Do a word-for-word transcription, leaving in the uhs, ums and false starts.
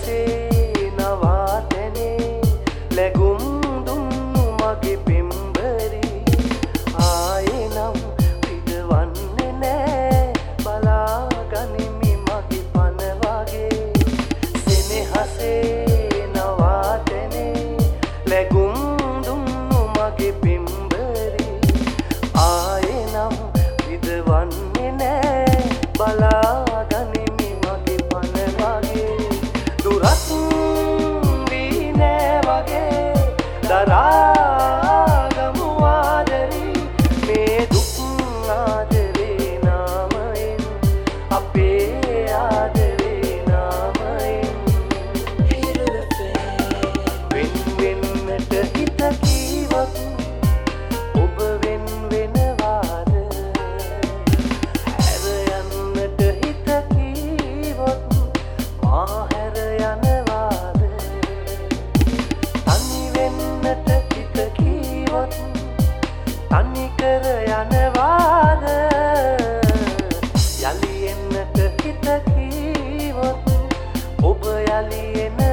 හසේ නවාතැනේ ලැගුම් දුන්නු මගේ පෙම්බරි ආයෙනම් විදවන්නේ නෑ බලාගනිමි මගේ පන වගේ සෙනෙහසේ නවාතැනේ ලැගුම් දුන්නු මගේ පෙම්බරි ආයෙනම් විදවන්නේ නෑ බලාගනිමි මගේ පන වගේ දුරත් වී නෑ වගේ දරාගමු ආදරේ මේ දුක් ආදරේ නාමයෙන් අපේ ආදරේ නාමයෙන් වෙන් වෙන්නට හිත කීවොත් ඔබ වෙන් වෙනවාද හැර යන්නට හිත කීවොත් මා හැර යනවාද තනි වෙන්නට හිත කීවොත් තනි කර යනවාද යලි එන්නට හිත කීවොත් ඔබ යලි එන